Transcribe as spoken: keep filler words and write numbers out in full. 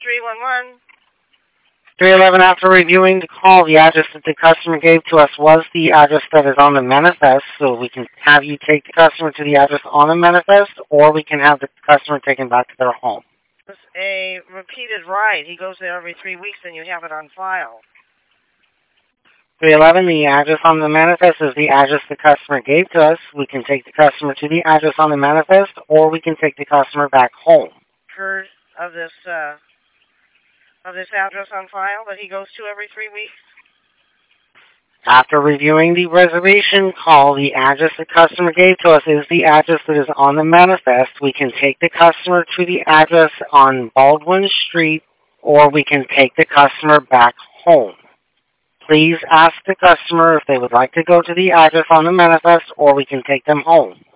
three one one. three eleven, after reviewing the call, the address that the customer gave to us was the address that is on the manifest, so we can have you take the customer to the address on the manifest, or we can have the customer taken back to their home. It's a repeated ride. He goes there every three weeks and you have it on file. three eleven, the address on the manifest is the address the customer gave to us. We can take the customer to the address on the manifest, or we can take the customer back home. Heard of this, uh, of this address on file that he goes to every three weeks? After reviewing the reservation call, the address the customer gave to us is the address that is on the manifest. We can take the customer to the address on Baldwin Street, or we can take the customer back home. Please ask the customer if they would like to go to the address on the manifest, or we can take them home.